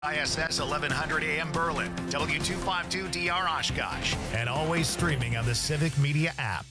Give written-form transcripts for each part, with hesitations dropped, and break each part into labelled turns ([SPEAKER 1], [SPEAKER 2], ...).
[SPEAKER 1] ISS 1100 AM Berlin, W252DR Oshkosh, and always streaming on the Civic Media app.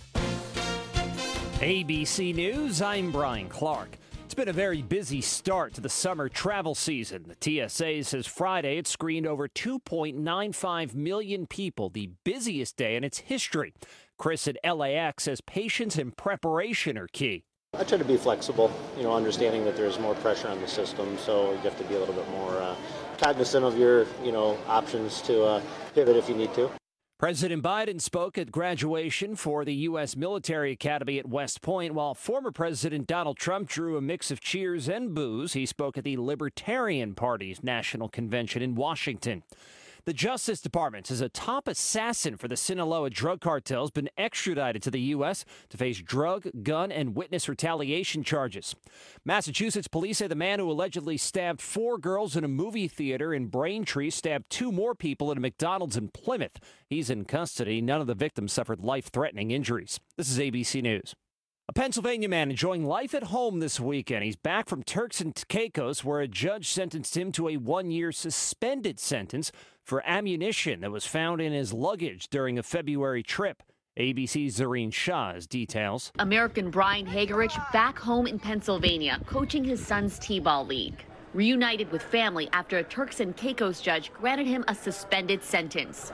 [SPEAKER 2] ABC News, I'm Brian Clark. It's been a very busy start to the summer travel season. The TSA says Friday it screened over 2.95 million people, the busiest day in its history. Chris at LAX says patience and preparation are key.
[SPEAKER 3] I try to be flexible, understanding that there's more pressure on the system, so you have to be a little bit more cognizant of your, options to pivot if you need to.
[SPEAKER 2] President Biden spoke at graduation for the U.S. Military Academy at West Point, while former President Donald Trump drew a mix of cheers and boos. He spoke at the Libertarian Party's national convention in Washington. The Justice Department says a top assassin for the Sinaloa drug cartel has been extradited to the U.S. to face drug, gun, and witness retaliation charges. Massachusetts police say the man who allegedly stabbed 4 girls in a movie theater in Braintree stabbed 2 more people at a McDonald's in Plymouth. He's in custody. None of the victims suffered life-threatening injuries. This is ABC News. A Pennsylvania man enjoying life at home this weekend. He's back from Turks and Caicos, where a judge sentenced him to a 1-year suspended sentence for ammunition that was found in his luggage during a February trip. ABC's Zareen Shah has details.
[SPEAKER 4] American Brian Hagerich back home in Pennsylvania, coaching his son's T-ball league. Reunited with family after a Turks and Caicos judge granted him a suspended sentence,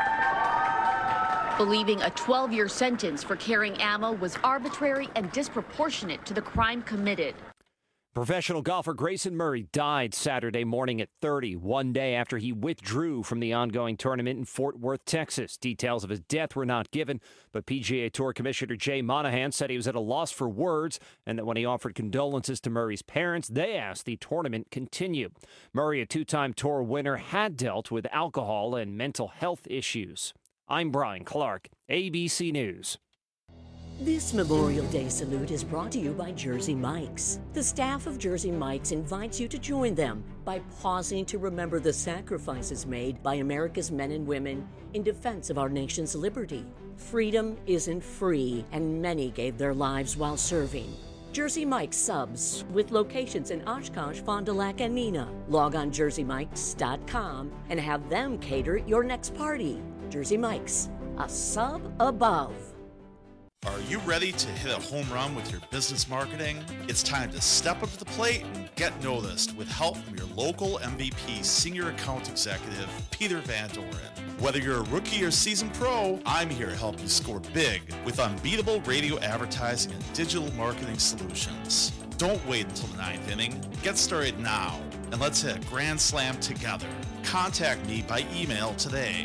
[SPEAKER 4] believing a 12-year sentence for carrying ammo was arbitrary and disproportionate to the crime committed.
[SPEAKER 2] Professional golfer Grayson Murray died Saturday morning at 30, one day after he withdrew from the ongoing tournament in Fort Worth, Texas. Details of his death were not given, but PGA Tour Commissioner Jay Monahan said he was at a loss for words and that when he offered condolences to Murray's parents, they asked the tournament continue. Murray, a 2-time tour winner, had dealt with alcohol and mental health issues. I'm Brian Clark, ABC News.
[SPEAKER 5] This Memorial Day salute is brought to you by Jersey Mike's. The staff of Jersey Mike's invites you to join them by pausing to remember the sacrifices made by America's men and women in defense of our nation's liberty. Freedom isn't free, and many gave their lives while serving. Jersey Mike's subs, with locations in Oshkosh, Fond du Lac, and Neenah. Log on jerseymikes.com and have them cater your next party. Jersey Mike's, a sub above.
[SPEAKER 6] Are you ready to hit a home run with your business marketing? It's time to step up to the plate and get noticed with help from your local MVP Senior Account Executive, Peter Van Doren. Whether you're a rookie or seasoned pro, I'm here to help you score big with unbeatable radio advertising and digital marketing solutions. Don't wait until the 9th inning. Get started now, and let's hit a grand slam together. Contact me by email today,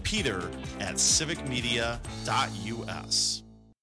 [SPEAKER 6] peter@civicmedia.us.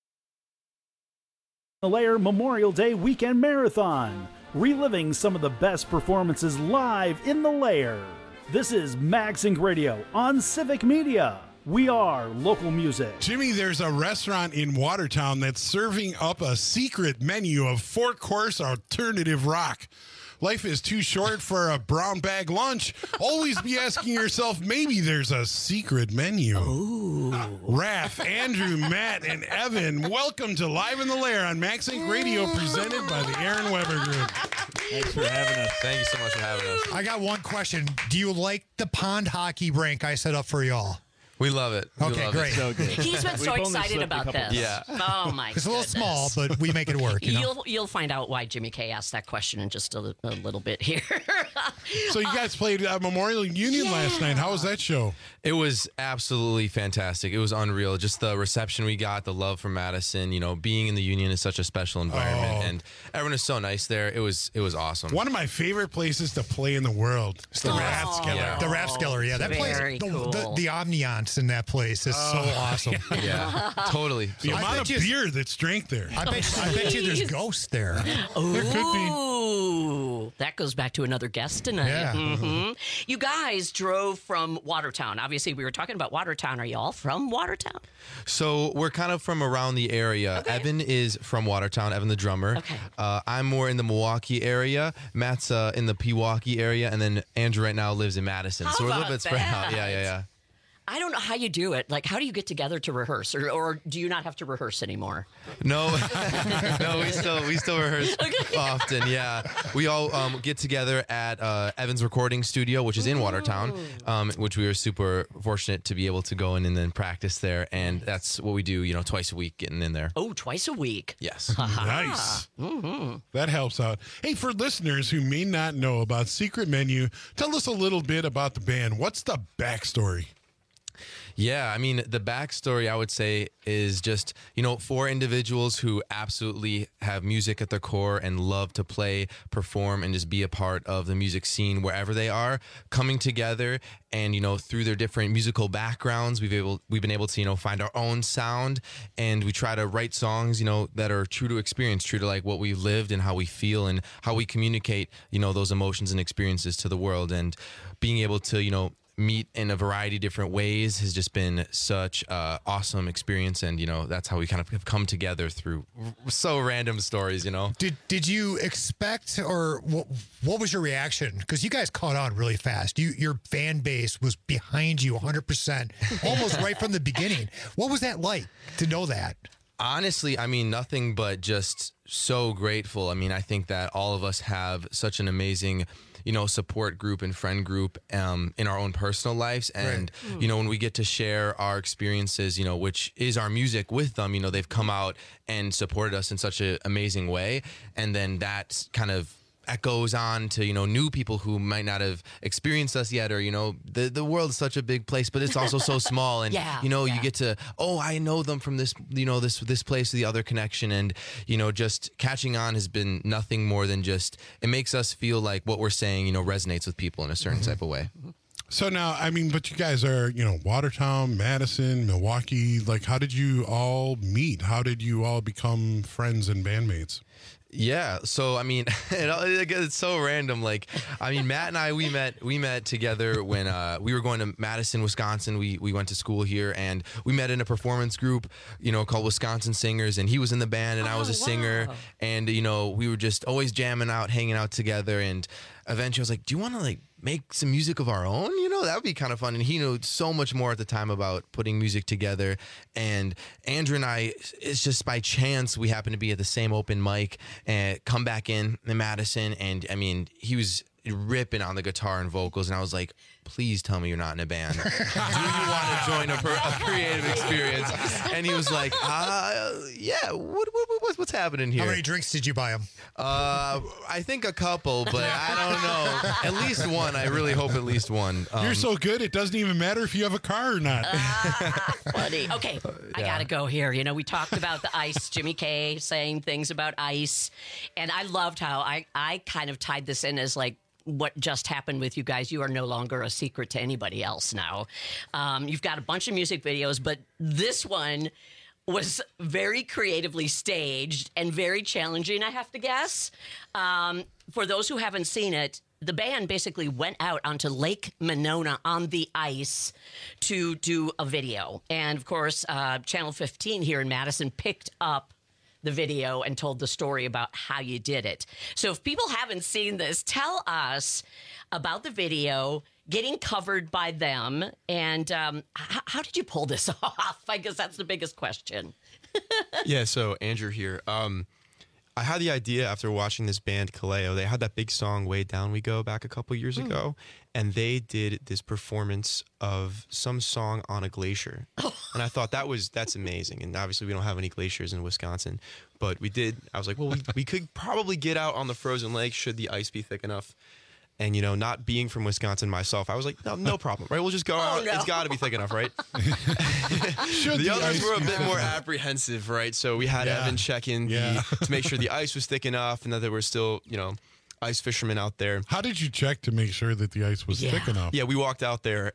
[SPEAKER 7] The Lair Memorial Day Weekend Marathon, reliving some of the best performances live in the Lair. This is MagSync Radio on Civic Media. We are local music.
[SPEAKER 8] Jimmy, there's a restaurant in Watertown that's serving up a secret menu of 4-course alternative rock. Life is too short for a brown bag lunch. Always be asking yourself, maybe there's a secret menu.
[SPEAKER 5] Ooh.
[SPEAKER 8] Raph, Andrew, Matt, and Evan, welcome to Live in the Lair on MagSync Radio, presented by the Aaron Weber Group.
[SPEAKER 9] Thanks for having us. Thank you so much for having us.
[SPEAKER 10] I got one question. Do you like the pond hockey rink I set up for y'all?
[SPEAKER 9] We love it.
[SPEAKER 10] Okay, great.
[SPEAKER 9] So good.
[SPEAKER 5] He's been so excited about this.
[SPEAKER 9] Yeah.
[SPEAKER 5] Oh, my
[SPEAKER 10] It's a little small, but we make it work.
[SPEAKER 5] You'll find out why Jimmy K asked that question in just a little bit here.
[SPEAKER 8] So you guys played Memorial Union last night. How was that show?
[SPEAKER 9] It was absolutely fantastic. It was unreal. Just the reception we got, the love from Madison. Being in the Union is such a special environment, and everyone is so nice there. It was awesome.
[SPEAKER 8] One of my favorite places to play in the world. It's the Rathskeller.
[SPEAKER 9] Yeah.
[SPEAKER 10] The Rathskeller, yeah. That place, the ambiance in that place is so awesome.
[SPEAKER 9] Yeah, totally.
[SPEAKER 8] The amount of beer that's drank there.
[SPEAKER 10] I bet you there's ghosts there.
[SPEAKER 8] There could be.
[SPEAKER 5] Ooh, that goes back to another guest tonight.
[SPEAKER 10] Yeah.
[SPEAKER 5] Mm-hmm. You guys drove from Watertown. Obviously, we were talking about Watertown. Are y'all from Watertown?
[SPEAKER 9] So we're kind of from around the area.
[SPEAKER 5] Okay.
[SPEAKER 9] Evan is from Watertown, Evan the drummer.
[SPEAKER 5] Okay.
[SPEAKER 9] I'm more in the Milwaukee area. Matt's in the Pewaukee area. And then Andrew right now lives in Madison.
[SPEAKER 5] How
[SPEAKER 9] so we're a
[SPEAKER 5] about
[SPEAKER 9] little bit spread out.
[SPEAKER 5] that?
[SPEAKER 9] Yeah.
[SPEAKER 5] I don't know how you do it. Like, how do you get together to rehearse, or do you not have to rehearse anymore?
[SPEAKER 9] No, no, we still rehearse often. Yeah, we all get together at Evans Recording Studio, which is in Watertown, which we were super fortunate to be able to go in and then practice there, and that's what we do. Twice a week, getting in there.
[SPEAKER 5] Oh, twice a week.
[SPEAKER 9] Yes.
[SPEAKER 8] Nice. That helps out. Hey, for listeners who may not know about Secret Menu, tell us a little bit about the band. What's the backstory?
[SPEAKER 9] Yeah, I mean, the backstory, I would say, is just, 4 individuals who absolutely have music at their core and love to play, perform, and just be a part of the music scene wherever they are, coming together and, through their different musical backgrounds, we've been able to, find our own sound, and we try to write songs, that are true to experience, true to like what we've lived and how we feel and how we communicate, those emotions and experiences to the world. And being able to, meet in a variety of different ways has just been such an awesome experience, and that's how we kind of have come together through so random stories.
[SPEAKER 10] Did you expect, or what was your reaction? Because you guys caught on really fast. Your fan base was behind you 100%, almost right from the beginning. What was that like to know that?
[SPEAKER 9] Honestly, I mean, nothing but just so grateful. I mean, I think that all of us have such an amazing support group and friend group in our own personal lives. And, when we get to share our experiences, which is our music with them, they've come out and supported us in such an amazing way. And then that kind of echoes on to, new people who might not have experienced us yet, or, the world is such a big place, but it's also so small. And, you get to, I know them from this, this place to the other connection. And, just catching on has been nothing more than just, it makes us feel like what we're saying, resonates with people in a certain type of way.
[SPEAKER 8] So now, I mean, but you guys are, Watertown, Madison, Milwaukee. Like, how did you all meet? How did you all become friends and bandmates?
[SPEAKER 9] Yeah, so I mean, it's so random. Like, I mean, Matt and I, we met together when we were going to Madison, Wisconsin. We went to school here, and we met in a performance group, called Wisconsin Singers, and he was in the band, and I was a singer, and we were just always jamming out, hanging out together, and eventually I was like, do you want to make some music of our own? That would be kind of fun. And he knew so much more at the time about putting music together. And Andrew and I, it's just by chance we happened to be at the same open mic and come back in Madison. And I mean, he was ripping on the guitar and vocals, and I was like, please tell me you're not in a band. Do you want to join a creative experience? And he was like, yeah, what's happening here?
[SPEAKER 10] How many drinks did you buy him?
[SPEAKER 9] I think a couple, but I don't know. At least one. I really hope at least one.
[SPEAKER 8] You're so good, it doesn't even matter if you have a car or not.
[SPEAKER 5] Funny. Okay, I got to go here. We talked about the ice, Jimmy K saying things about ice, and I loved how I kind of tied this in as like, what just happened with you guys. You are no longer a secret to anybody else now. You've got a bunch of music videos, but this one was very creatively staged and very challenging, I have to guess. For those who haven't seen it, the band basically went out onto Lake Monona on the ice to do a video. And of course, Channel 15 here in Madison picked up the video and told the story about how you did it. So if people haven't seen this, tell us about the video, getting covered by them, and how did you pull this off? I guess that's the biggest question.
[SPEAKER 11] Yeah, so Andrew here. I had the idea after watching this band, Kaleo. They had that big song, Way Down We Go, back a couple years ago, and they did this performance of some song on a glacier. And I thought that's amazing. And obviously we don't have any glaciers in Wisconsin, but we did. I was like, well, we could probably get out on the frozen lake should the ice be thick enough. And, not being from Wisconsin myself, I was like, no problem, right? We'll just go out. No. It's got to be thick enough, right? The others were a bit more apprehensive, right? So we had Evan check in to make sure the ice was thick enough and that there were still, ice fishermen out there.
[SPEAKER 8] How did you check to make sure that the ice was thick enough?
[SPEAKER 11] Yeah, we walked out there.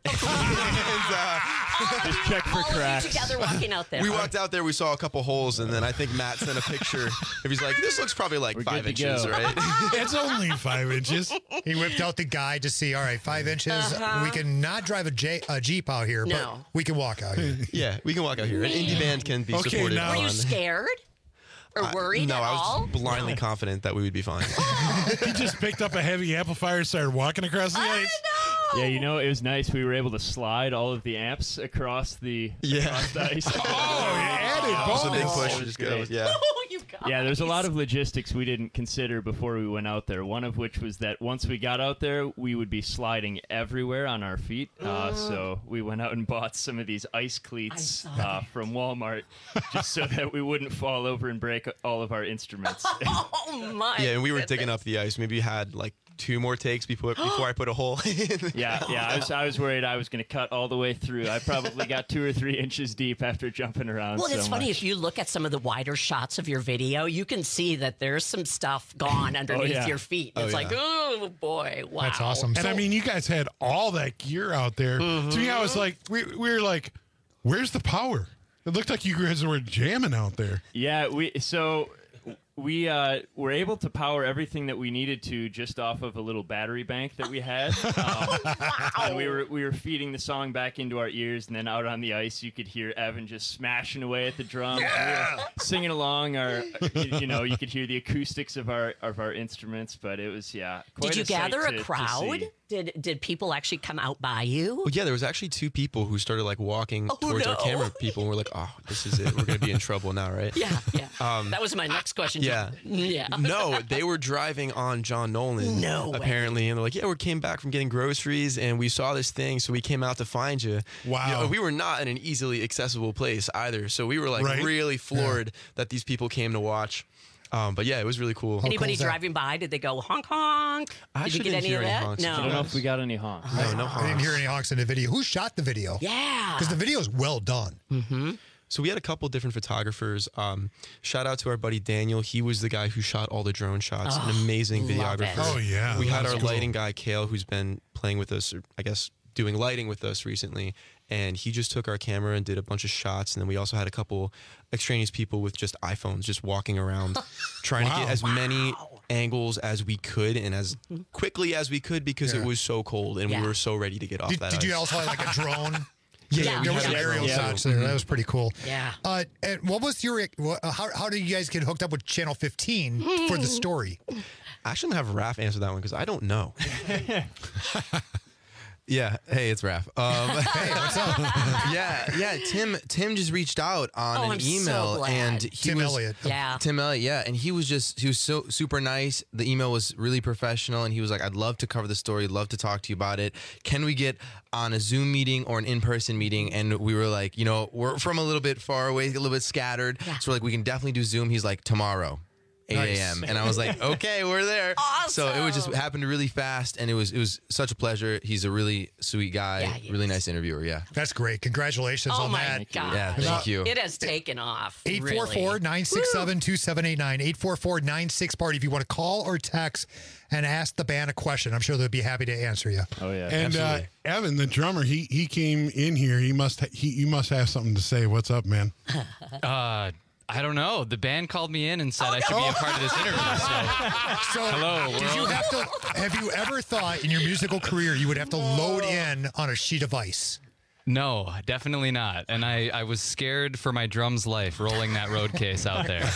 [SPEAKER 5] Just check for cracks. You together walking out there.
[SPEAKER 11] We walked out there, we saw a couple holes, and then I think Matt sent a picture. He's like, this looks probably like 5 inches, right?
[SPEAKER 8] It's only 5 inches.
[SPEAKER 10] He whipped out the guide to see, all right, 5 inches. We can not drive a Jeep out here, but we can walk out here.
[SPEAKER 11] Yeah, we can walk out here. An indie band can be supported.
[SPEAKER 5] Were you scared? Or worried at all?
[SPEAKER 11] No, I was blindly confident that we would be fine.
[SPEAKER 8] He just picked up a heavy amplifier and started walking across the ice.
[SPEAKER 12] Yeah, you know, it was nice. We were able to slide all of the amps across the ice.
[SPEAKER 8] Added bonus.
[SPEAKER 11] That was a big push.
[SPEAKER 12] That was
[SPEAKER 11] Just
[SPEAKER 12] great.
[SPEAKER 11] go, yeah.
[SPEAKER 12] Yeah, there's a lot of logistics we didn't consider before we went out there. One of which was that once we got out there, we would be sliding everywhere on our feet. So we went out and bought some of these ice cleats from Walmart just so that we wouldn't fall over and break all of our instruments.
[SPEAKER 13] Oh, my
[SPEAKER 11] Yeah, and we were
[SPEAKER 13] goodness.
[SPEAKER 11] digging up the ice. Maybe you had like 2 more takes before I put a hole in.
[SPEAKER 12] Yeah, I was worried I was going to cut all the way through. I probably got 2 or 3 inches deep after jumping around.
[SPEAKER 13] Well,
[SPEAKER 12] so
[SPEAKER 13] it's funny.
[SPEAKER 12] much.
[SPEAKER 13] If you look at some of the wider shots of your video, you can see that there's some stuff gone underneath your feet. It's like, oh, boy, wow.
[SPEAKER 10] That's awesome.
[SPEAKER 8] And I mean, you guys had all that gear out there. To me, I was like, we were like, where's the power? It looked like you guys were jamming out there.
[SPEAKER 12] Yeah, we were able to power everything that we needed to just off of a little battery bank that we had. And we were feeding the song back into our ears, and then out on the ice, you could hear Evan just smashing away at the drums. Yeah! We were singing along. You could hear the acoustics of our instruments, but it was quite
[SPEAKER 13] Did you
[SPEAKER 12] a sight
[SPEAKER 13] gather a
[SPEAKER 12] to
[SPEAKER 13] crowd?
[SPEAKER 12] see.
[SPEAKER 13] Did people actually come out by you?
[SPEAKER 11] Well, yeah, there was actually 2 people who started like walking towards our camera people, and we're like, oh, this is it. We're going to be in trouble now, right?
[SPEAKER 13] Yeah. That was my next question.
[SPEAKER 11] Yeah. No, they were driving on John Nolan.
[SPEAKER 13] No way.
[SPEAKER 11] Apparently, and they're like, yeah, we came back from getting groceries, and we saw this thing, so we came out to find you.
[SPEAKER 8] Wow.
[SPEAKER 11] You know, we were not in an easily accessible place either, so we were like really floored that these people came to watch. But yeah, it was really cool.
[SPEAKER 13] Anybody driving by, did they go honk honk?
[SPEAKER 11] I
[SPEAKER 13] Did you
[SPEAKER 11] actually
[SPEAKER 13] get
[SPEAKER 11] didn't
[SPEAKER 13] any
[SPEAKER 11] hear
[SPEAKER 13] of
[SPEAKER 11] any
[SPEAKER 13] that?
[SPEAKER 11] honks.
[SPEAKER 13] No.
[SPEAKER 12] I don't know if we got any honks.
[SPEAKER 11] No
[SPEAKER 10] I didn't
[SPEAKER 11] honks.
[SPEAKER 10] hear any honks in the video. Who shot the video?
[SPEAKER 13] Yeah.
[SPEAKER 10] Because the video is well done.
[SPEAKER 13] Mm-hmm.
[SPEAKER 11] So we had a couple different photographers. Shout out to our buddy Daniel. He was the guy who shot all the drone shots. An amazing
[SPEAKER 13] love
[SPEAKER 11] videographer.
[SPEAKER 13] it.
[SPEAKER 8] Oh, yeah.
[SPEAKER 11] We had
[SPEAKER 8] That's
[SPEAKER 11] our
[SPEAKER 8] cool.
[SPEAKER 11] lighting guy, Kale, who's been playing with us, or I guess doing lighting with us recently. And he just took our camera and did a bunch of shots. And then we also had a couple extraneous people with just iPhones just walking around trying to get as many angles as we could and as quickly as we could because it was so cold and we were so ready to get off that
[SPEAKER 10] Did you
[SPEAKER 11] ice.
[SPEAKER 10] also have like a drone?
[SPEAKER 13] Yeah,
[SPEAKER 10] there was
[SPEAKER 11] had
[SPEAKER 10] an
[SPEAKER 11] a
[SPEAKER 10] aerial
[SPEAKER 11] drone.
[SPEAKER 10] shots there. That was pretty cool.
[SPEAKER 13] Yeah.
[SPEAKER 10] And what was your? How did you guys get hooked up with Channel 15 for the story?
[SPEAKER 11] I shouldn't have Raph answer that one because I don't know. Yeah, hey, it's Raph.
[SPEAKER 10] Hey, what's up?
[SPEAKER 11] Yeah. Tim just reached out on an email,
[SPEAKER 13] so glad.
[SPEAKER 11] and
[SPEAKER 10] Tim Elliott.
[SPEAKER 13] Yeah.
[SPEAKER 11] Tim Elliott, yeah, and he was so super nice. The email was really professional, and he was like, "I'd love to cover the story, love to talk to you about it. Can we get on a Zoom meeting or an in-person meeting?" And we were like, we're from a little bit far away, a little bit scattered, so we're like, we can definitely do Zoom. He's like, tomorrow. 8 a.m. And I was like, okay, we're there.
[SPEAKER 13] Awesome.
[SPEAKER 11] So it was just happened really fast, and it was such a pleasure. He's a really sweet guy, really nice interviewer. Yeah,
[SPEAKER 10] That's great. Congratulations
[SPEAKER 13] Oh
[SPEAKER 10] on
[SPEAKER 13] my
[SPEAKER 10] that.
[SPEAKER 13] God.
[SPEAKER 11] yeah, thank you.
[SPEAKER 13] It has taken off.
[SPEAKER 10] 844-967-2789. 844-96-PARTY if you want to call or text and ask the band a question. I'm sure they'll be happy to answer you.
[SPEAKER 12] Oh yeah,
[SPEAKER 8] And Evan, the drummer, he came in here. You must have something to say. What's up, man?
[SPEAKER 14] I don't know. The band called me in and said I should be a part of this interview. So, hello,
[SPEAKER 10] Did you have you ever thought in your musical career you would have to load in on a sheet of ice?
[SPEAKER 14] No, definitely not. And I was scared for my drum's life rolling that road case out there.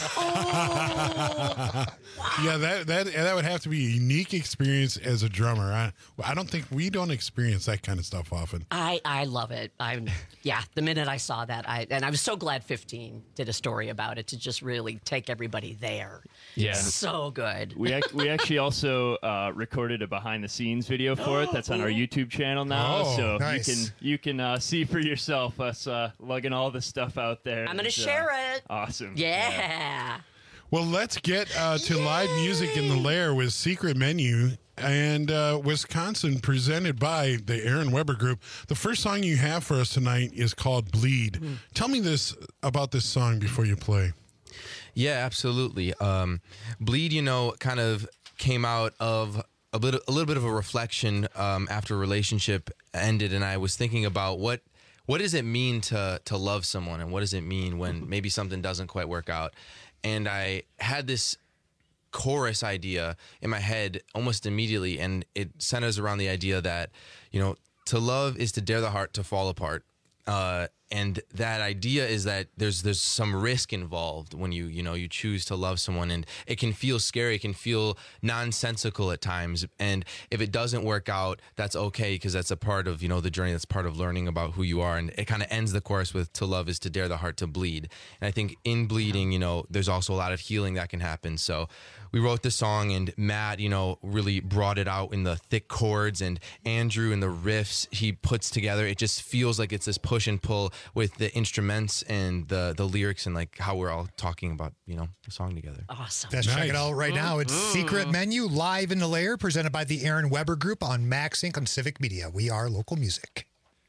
[SPEAKER 8] Yeah, that would have to be a unique experience as a drummer. I don't think we don't experience that kind of stuff often.
[SPEAKER 13] I love it. The minute I saw that, I was so glad 15 did a story about it to just really take everybody there.
[SPEAKER 12] Yeah.
[SPEAKER 13] So good.
[SPEAKER 12] We actually also recorded a behind the scenes video for it. That's on our YouTube channel now.
[SPEAKER 10] Oh,
[SPEAKER 12] so
[SPEAKER 10] nice.
[SPEAKER 12] you can see for yourself us lugging all this stuff out there.
[SPEAKER 13] I'm going to share it.
[SPEAKER 12] Awesome.
[SPEAKER 13] Yeah.
[SPEAKER 8] Well, let's get to live music in the Lair with Secret Menu and Wisconsin, presented by the Aaron Weber Group. The first song you have for us tonight is called Bleed. Tell me about this song before you play.
[SPEAKER 11] Yeah, absolutely. Bleed, kind of came out of a little bit of a reflection after a relationship ended, and I was thinking about what does it mean to love someone, and what does it mean when maybe something doesn't quite work out. And I had this chorus idea in my head almost immediately, and it centers around the idea that, to love is to dare the heart to fall apart.
[SPEAKER 9] And that idea is that there's some risk involved when you choose to love someone, and it can feel scary. It can feel nonsensical at times. And if it doesn't work out, that's okay, because that's a part of, the journey. That's part of learning about who you are. And it kind of ends the chorus with, to love is to dare the heart to bleed. And I think in bleeding, there's also a lot of healing that can happen. So we wrote the song, and Matt, really brought it out in the thick chords, and Andrew and the riffs he puts together. It just feels like it's this push and pull with the instruments and the lyrics, and like how we're all talking about, the song together.
[SPEAKER 13] Awesome.
[SPEAKER 10] Let's check it out right now. It's Secret Menu live in the Lair, presented by the Aaron Weber Group on Max Inc. on Civic Media. We are local music.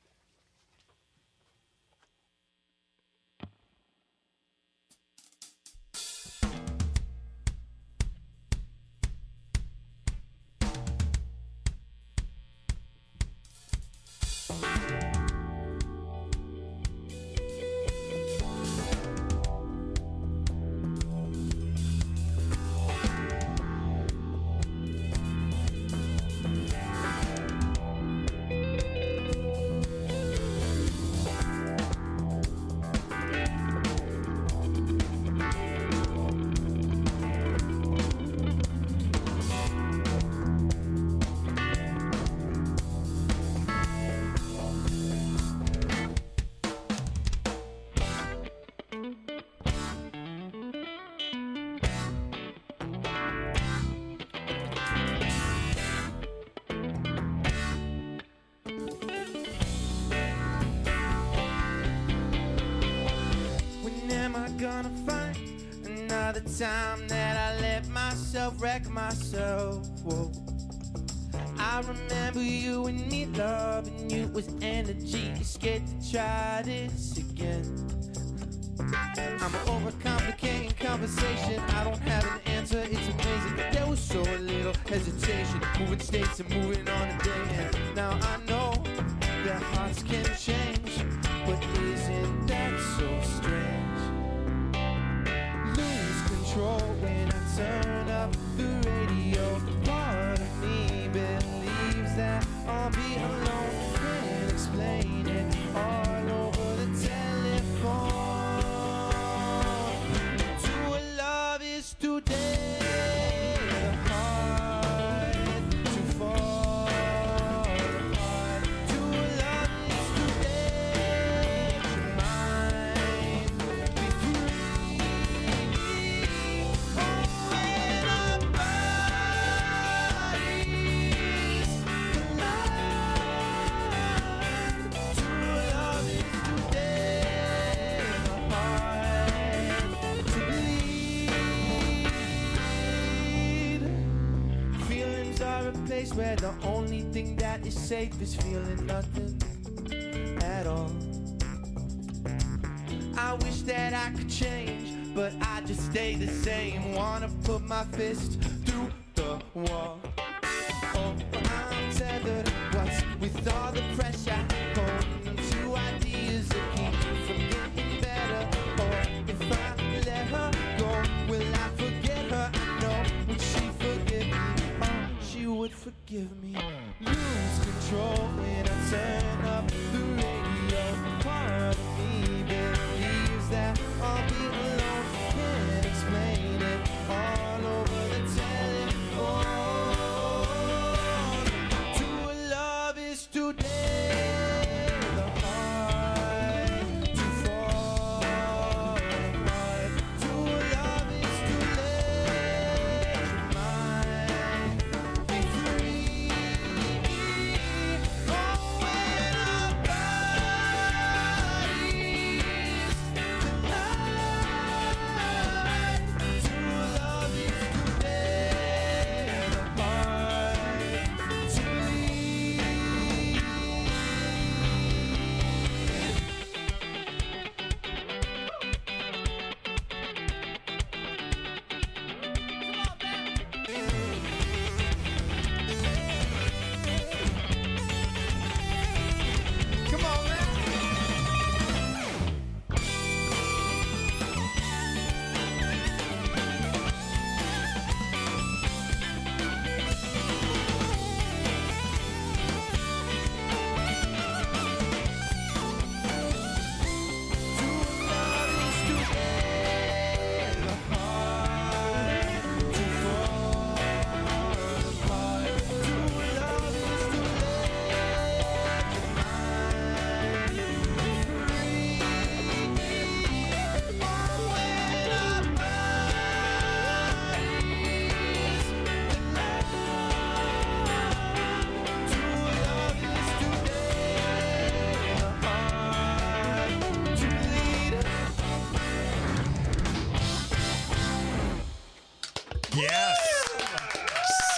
[SPEAKER 15] Time that I let myself wreck myself. Whoa. I remember you and me loving you with energy. You're scared to try this again. I'm overcomplicating conversation. I don't have an answer. It's amazing. There was so little hesitation. Moving states and moving on a day. And now I know that hearts can change, but isn't that so strange? When I turn up the radio, part of me believes that I'll be alone. Can't explain it all over the telephone. To a love is to dare the heart to fall apart. To a love is to dare your mind be free. Where the only thing that is safe is feeling nothing at all. I wish that I could change, but I just stay the same. Wanna put my fist through the wall. Oh, I'm tethered. What's with all the pressure? Holding on to ideas that keep me from getting better. Or if I let her go, will I forget her? I know, would she forgive me? She would forgive me. Lose control when I turn up the radio. Part of me believes that I'll be alone. Can't explain it all over the telephone. To a love is to dare the heart to fall apart. To a love is to let your mind be free. Oh,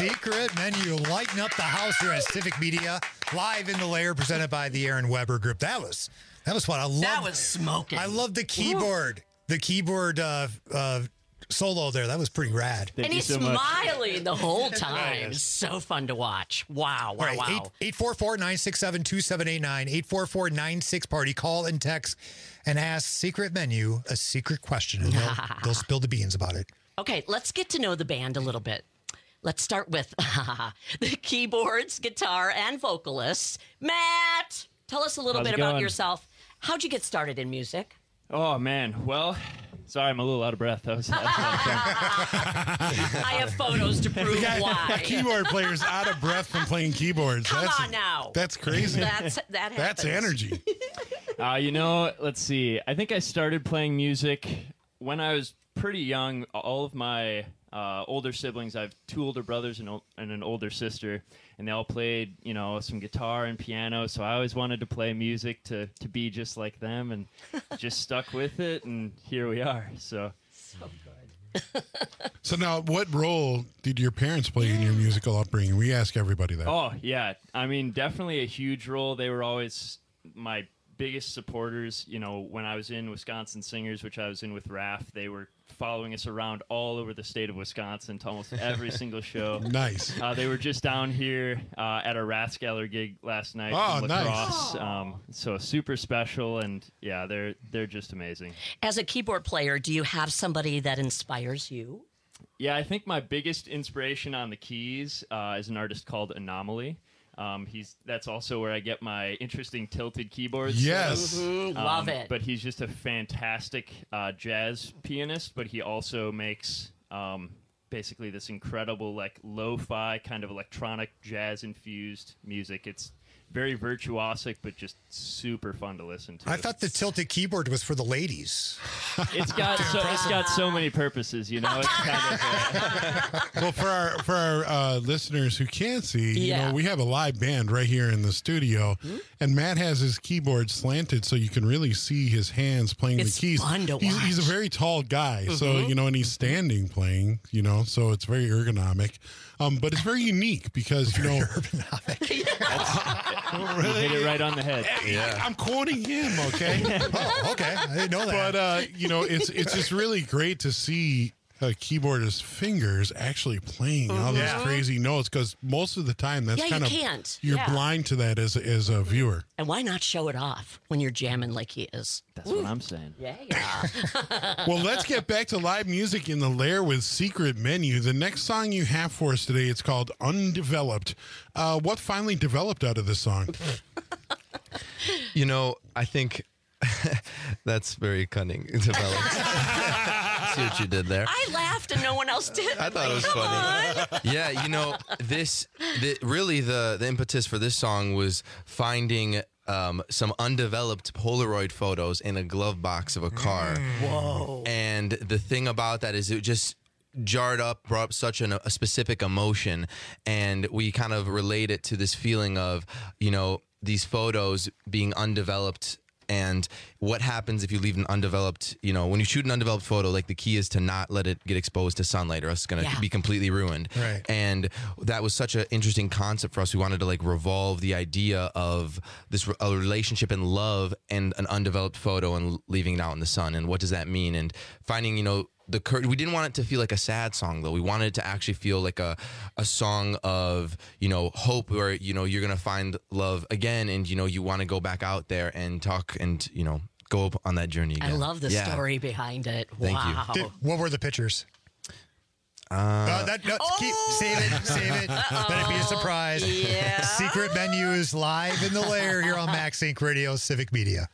[SPEAKER 10] Secret Menu, lighting up the house here at Civic Media, live in the lair, presented by the Aaron Weber Group. That was fun.
[SPEAKER 13] That was smoking.
[SPEAKER 10] I love the keyboard. The keyboard solo there. That was pretty rad.
[SPEAKER 13] And he's smiling the whole time. It's so fun to watch. Wow.
[SPEAKER 10] All right, 844-967-2789, 844-96-PARTY. Call and text and ask Secret Menu a secret question, and they'll spill the beans about it.
[SPEAKER 13] Okay, let's get to know the band a little bit. Let's start with the keyboards, guitar, and vocalists. Matt, tell us a little
[SPEAKER 12] How's
[SPEAKER 13] bit
[SPEAKER 12] it
[SPEAKER 13] about
[SPEAKER 12] going?
[SPEAKER 13] yourself. How'd you get started in music?
[SPEAKER 12] Oh man, well, sorry, I'm a little out of breath. That was
[SPEAKER 13] I have photos to prove why.
[SPEAKER 8] Keyboard players out of breath from playing keyboards.
[SPEAKER 13] Come on now.
[SPEAKER 8] That's crazy.
[SPEAKER 13] That happens.
[SPEAKER 8] That's energy.
[SPEAKER 12] Let's see. I think I started playing music when I was pretty young. All of my older siblings, I have 2 older brothers and an older sister, and they all played, some guitar and piano. So I always wanted to play music to be just like them, and just stuck with it, and here we are. So
[SPEAKER 13] good.
[SPEAKER 8] So now, what role did your parents play in your musical upbringing? We ask everybody that.
[SPEAKER 12] Oh, yeah. I mean, definitely a huge role. They were always my biggest supporters. When I was in Wisconsin Singers, which I was in with Raph, they were following us around all over the state of Wisconsin to almost every single show.
[SPEAKER 8] Nice.
[SPEAKER 12] They were just down here at a Rathskeller gig last night.
[SPEAKER 8] Oh,
[SPEAKER 12] from
[SPEAKER 8] nice.
[SPEAKER 12] lacrosse. So super special, and yeah, they're just amazing.
[SPEAKER 13] As a keyboard player, do you have somebody that inspires you?
[SPEAKER 12] Yeah, I think my biggest inspiration on the keys is an artist called Anomaly. That's also where I get my interesting tilted keyboards.
[SPEAKER 8] Yes.
[SPEAKER 13] Love it.
[SPEAKER 12] But he's just a fantastic jazz pianist, but he also makes basically this incredible lo-fi kind of electronic jazz infused music. It's very virtuosic, but just super fun to listen to.
[SPEAKER 10] I thought the tilted keyboard was for the ladies.
[SPEAKER 12] It's got so many purposes, It's kind of
[SPEAKER 8] Well, for our listeners who can't see, we have a live band right here in the studio, and Matt has his keyboard slanted so you can really see his hands playing
[SPEAKER 13] It's
[SPEAKER 8] the keys.
[SPEAKER 13] fun to
[SPEAKER 8] He's a
[SPEAKER 13] watch.
[SPEAKER 8] very tall guy, so and he's standing playing, so it's very ergonomic. But it's very unique because
[SPEAKER 12] You hit it right on the head.
[SPEAKER 8] Yeah. I'm quoting him, okay?
[SPEAKER 10] Oh, okay. I didn't know that.
[SPEAKER 8] But it's just really great to see a keyboardist's fingers actually playing all those crazy notes, because most of the time that's kind of you're blind to that as a viewer.
[SPEAKER 13] And why not show it off when you're jamming like he is?
[SPEAKER 12] That's what I'm saying.
[SPEAKER 13] Yeah.
[SPEAKER 8] Well, let's get back to live music in the lair with Secret Menu. The next song you have for us today, it's called Undeveloped. What finally developed out of this song?
[SPEAKER 9] I think that's very cunning. Developed. See what you did there.
[SPEAKER 13] I laughed and no one else did.
[SPEAKER 9] I thought it was funny. Yeah, the impetus for this song was finding some undeveloped Polaroid photos in a glove box of a car.
[SPEAKER 13] Whoa.
[SPEAKER 9] And the thing about that is it just brought up such a specific emotion, and we kind of relate it to this feeling of, these photos being undeveloped. And what happens if you leave an undeveloped, when you shoot an undeveloped photo, the key is to not let it get exposed to sunlight, or else it's going to be completely ruined.
[SPEAKER 10] Right.
[SPEAKER 9] And that was such an interesting concept for us. We wanted to revolve the idea of a relationship and love and an undeveloped photo and leaving it out in the sun. And what does that mean? And finding, we didn't want it to feel like a sad song, though. We wanted it to actually feel like a song of, hope, where, you're going to find love again, and, you want to go back out there and talk and, go up on that journey again.
[SPEAKER 13] I love the story behind it.
[SPEAKER 9] Thank
[SPEAKER 13] you.
[SPEAKER 10] What were the pictures? Save it. Let it be a surprise.
[SPEAKER 13] Yeah.
[SPEAKER 10] Secret Menu is live in the lair here on Max Inc. Radio, Civic Media.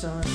[SPEAKER 15] sun.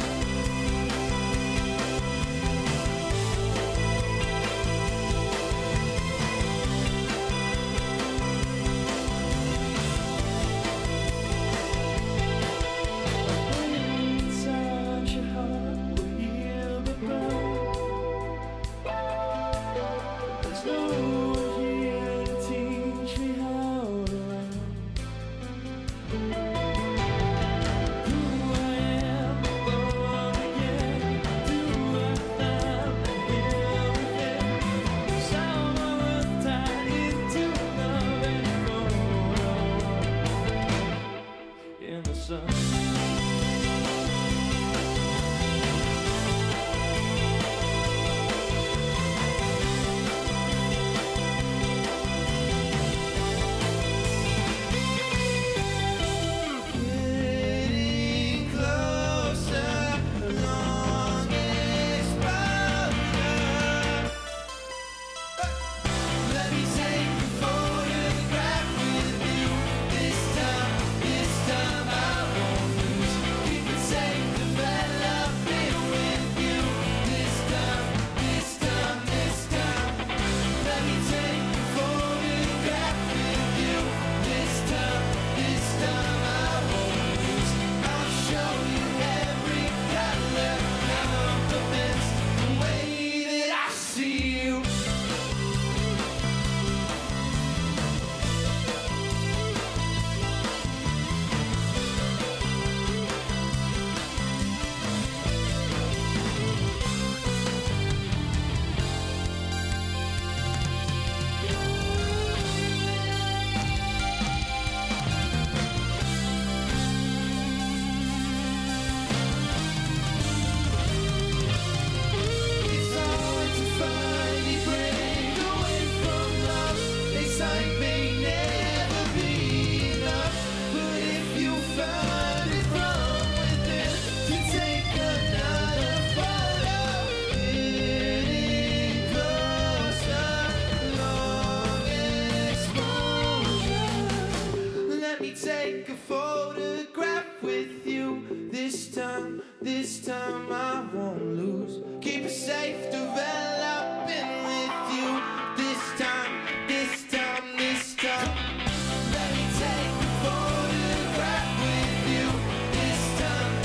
[SPEAKER 15] This time I won't lose. Keep it safe, developing with you. This time, this time, this time. Let me take a photograph with you. This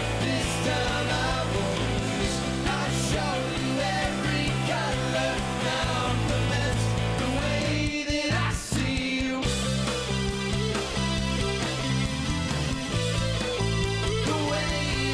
[SPEAKER 15] time I won't lose. I'll show you every color. Now I'm convinced the way that I see you. The way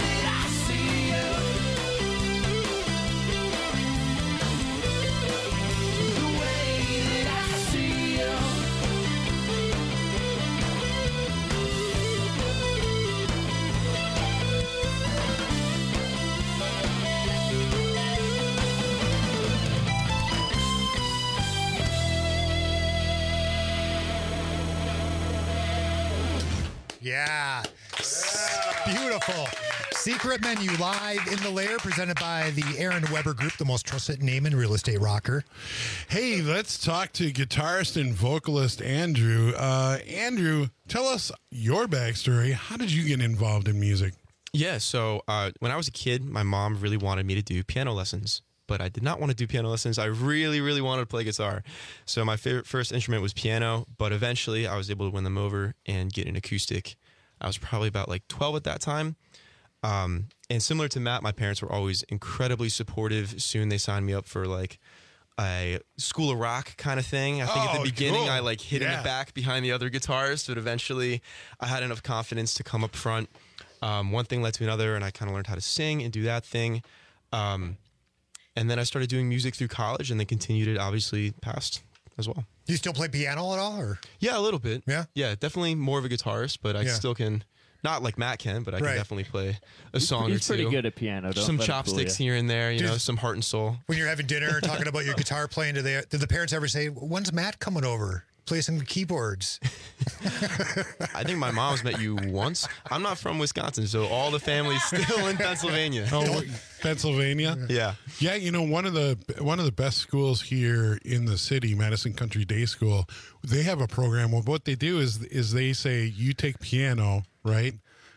[SPEAKER 10] Yeah. Beautiful. Secret Menu live in the Lair, presented by the Aaron Weber Group, the most trusted name in real estate rocker.
[SPEAKER 8] Hey, let's talk to guitarist and vocalist Andrew. Andrew, tell us your backstory. How did you get involved in music?
[SPEAKER 11] Yeah, so when I was a kid, my mom really wanted me to do piano lessons, but I did not want to do piano lessons. I really, really wanted to play guitar. So my favorite first instrument was piano, but eventually I was able to win them over and get an acoustic. I was probably about like 12 at that time. And similar to Matt, my parents were always incredibly supportive. Soon they signed me up for like a School of Rock kind of thing. I think at the beginning
[SPEAKER 8] cool.
[SPEAKER 11] I like hid in the back behind the other guitarists, but eventually I had enough confidence to come up front. One thing led to another, and I kind of learned how to sing and do that thing. And then I started doing music through college, and then continued it obviously past as well.
[SPEAKER 10] Do you still play piano at all? Or?
[SPEAKER 11] Yeah, a little bit.
[SPEAKER 10] Yeah?
[SPEAKER 11] Yeah, definitely more of a guitarist, but I still can, not like Matt can, but I can definitely play a song or two.
[SPEAKER 12] He's pretty good at piano.
[SPEAKER 11] Some chopsticks here and there, you know, some heart and soul.
[SPEAKER 10] When you're having dinner, talking about your guitar playing, did the parents ever say, when's Matt coming over? Play some keyboards.
[SPEAKER 11] I think my mom's met you once. I'm not from Wisconsin, so all the family's still in Pennsylvania.
[SPEAKER 8] Oh, Pennsylvania?
[SPEAKER 11] Yeah.
[SPEAKER 8] Yeah, you know, one of the best schools here in the city, Madison Country Day School, they have a program. Well, what they do is they say you take piano, right?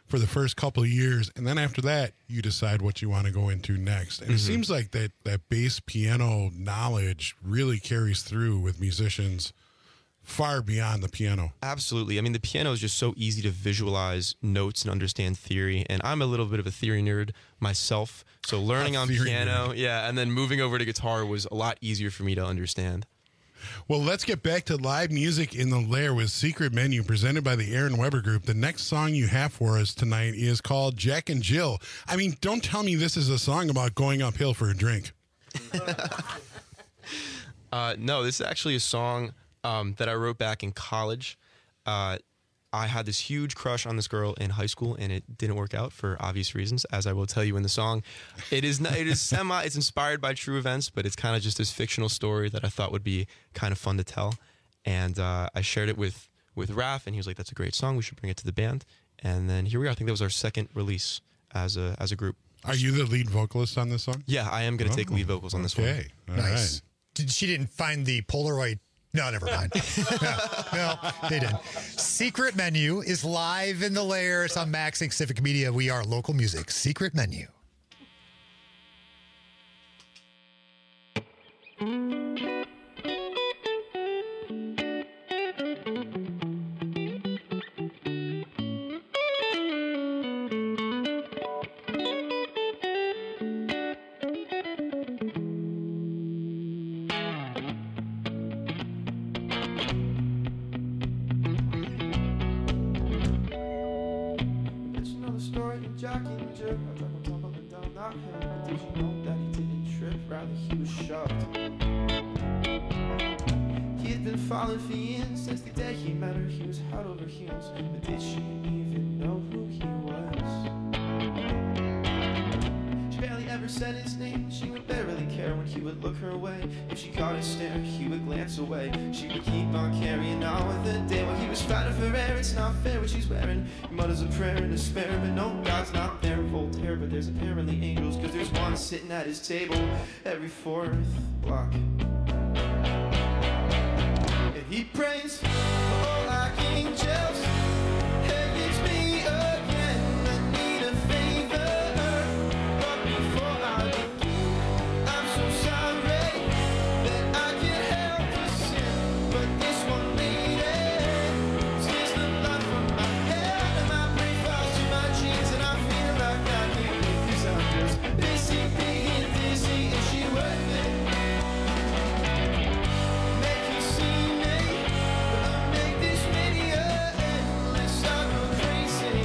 [SPEAKER 8] for the first couple of years, and then after that, you decide what you want to go into next. And it seems like that bass piano knowledge really carries through with musicians far beyond the piano.
[SPEAKER 11] Absolutely. I mean, the piano is just so easy to visualize notes and understand theory. And I'm a little bit of a theory nerd myself. So learning on piano, and then moving over to guitar was a lot easier for me to understand.
[SPEAKER 8] Well, let's get back to live music in the Lair with Secret Menu presented by the Aaron Weber Group. The next song you have for us tonight is called Jack and Jill. I mean, don't tell me this is a song about going uphill for a drink.
[SPEAKER 11] No, this is actually a song that I wrote back in college. I had this huge crush on this girl in high school, and it didn't work out for obvious reasons, as I will tell you in the song. It's inspired by true events, but it's kind of just this fictional story that I thought would be kind of fun to tell. And I shared it with Raph, and he was like, "That's a great song. We should bring it to the band." And then here we are. I think that was our second release as a group.
[SPEAKER 8] Are you the lead vocalist on this song?
[SPEAKER 11] Yeah, I am going to take lead vocals on this one.
[SPEAKER 8] Okay,
[SPEAKER 10] nice. Right. She didn't find the Polaroid. No, never mind. No, they didn't. Secret Menu is live in the Lair. It's on Maxing Civic Media. We are local music. Secret Menu.
[SPEAKER 15] Jack and Jill, I drove him tumbling down that hill. But did you know that he didn't trip, rather he was shoved? He had been falling for years since the day he met her. He was head over heels, but did she even know who he was? She barely ever said his name. She would barely care when he would look her way. If she caught his stare, he would glance away. She would keep on carrying on with the day while he was fighting for air. It's not fair what she's wearing. He mutters a prayer in despair, but no, God's not there. Voltaire, but there's apparently angels, cause there's one sitting at his table every fourth block. And he prays, oh, like angels. Hey, it's me again. I need a favor. But before I begin, I'm so sorry that I can't help but sin. But this one lady scares the blood from my head, and my brain falls to my jeans, and I feel like I can't live, cause I'm just busy being dizzy. Is she worth it? Make you see me, make this video endless. I go crazy.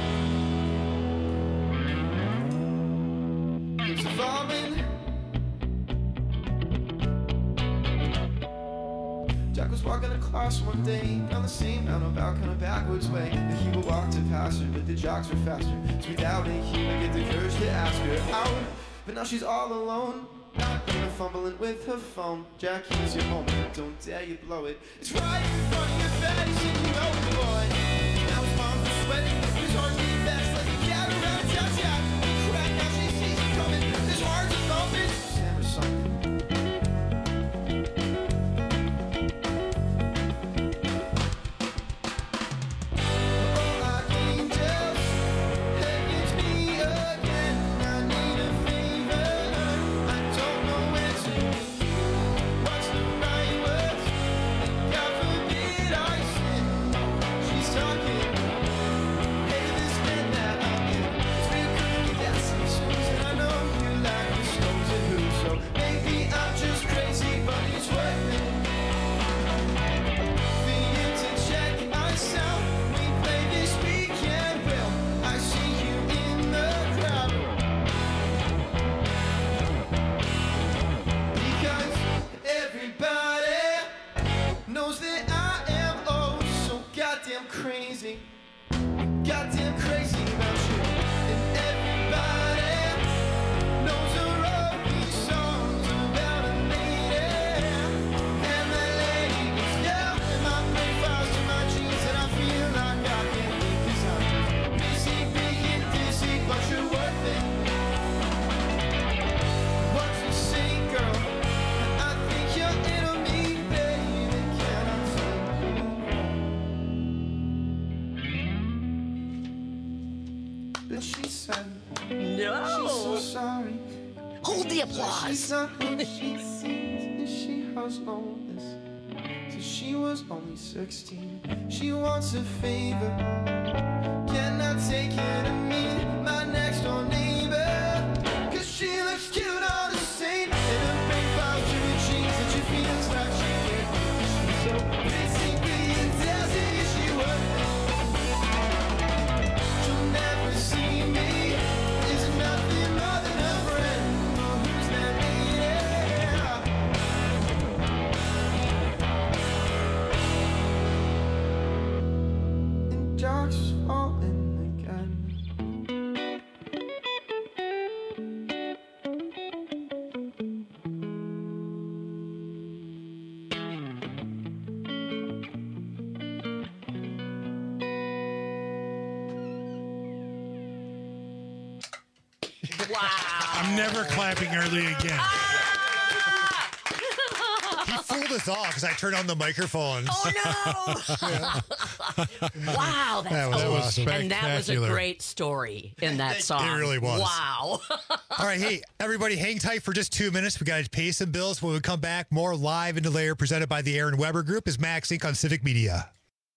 [SPEAKER 15] It's evolving. Jack was walking across one day down the same roundabout, kind of backwards way that he would walk to pass her, but the jocks were faster, so we doubted he would get the courage to ask her out. But now she's all alone, not even fumbling with her phone. Jack, here's your moment, don't dare you blow it. It's right in front of your face, and you know the boy. Now his palms are sweating, his heart beating fast like a cat around a tap. Crack, now she sees him coming, his heart's a thumping. Sam or something. She's sorry.
[SPEAKER 13] Hold the applause.
[SPEAKER 15] She's not who she seems, and she has known this since she was only 16. She wants a favor. Can I take her to meet my next door neighbor? 'Cause she looks cute all the same. And her big bow to her jeans, and she feels like she can't be. She's so basically and tells you she would. She'll never see me. Is nothing more than a friend. Oh, who's that lady? And dark's falling again.
[SPEAKER 8] I'm never clapping early again.
[SPEAKER 10] He fooled us all because I turned on the microphones.
[SPEAKER 13] Oh, no. Wow.
[SPEAKER 10] That was awesome.
[SPEAKER 13] And that was a
[SPEAKER 10] Spectacular.
[SPEAKER 13] great story in that song.
[SPEAKER 10] It really was.
[SPEAKER 13] Wow.
[SPEAKER 10] All right, hey, everybody, hang tight for just 2 minutes. We got to pay some bills. When we come back, more Live in the Lair presented by the Aaron Weber Group is Max Inc. on Civic Media.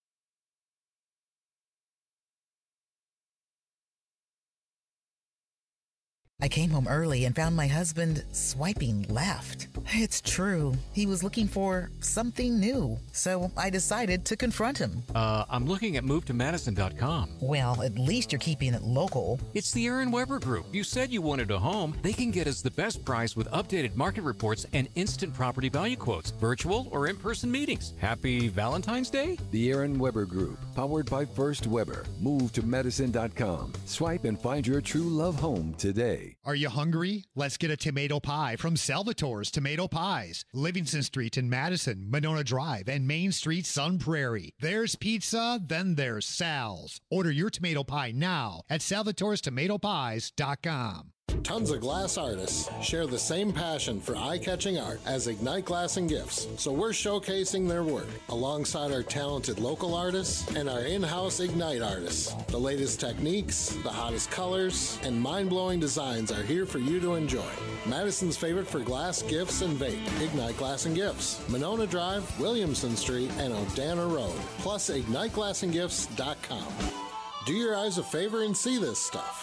[SPEAKER 16] I came home early and found my husband swiping left. It's true. He was looking for something new. So I decided to confront him.
[SPEAKER 17] I'm looking at MoveToMadison.com.
[SPEAKER 16] Well, at least you're keeping it local.
[SPEAKER 17] It's the Aaron Weber Group. You said you wanted a home. They can get us the best price with updated market reports and instant property value quotes, virtual or in-person meetings. Happy Valentine's Day?
[SPEAKER 18] The Aaron Weber Group, powered by First Weber. Move to Madison.com. Swipe and find your true love home today.
[SPEAKER 10] Are you hungry? Let's get a tomato pie from Salvatore's Tomato Pies. Livingston Street in Madison, Monona Drive, and Main Street, Sun Prairie. There's pizza, then there's Sal's. Order your tomato pie now at salvatorestomatopies.com.
[SPEAKER 19] Tons of glass artists share the same passion for eye-catching art as Ignite Glass and Gifts, so we're showcasing their work alongside our talented local artists and our in-house Ignite artists. The latest techniques, the hottest colors, and mind-blowing designs are here for you to enjoy. Madison's favorite for glass, gifts, and vape, Ignite Glass and Gifts, Monona Drive, Williamson Street, and Odana Road, plus IgniteGlassandGifts.com. Do your eyes a favor and see this stuff.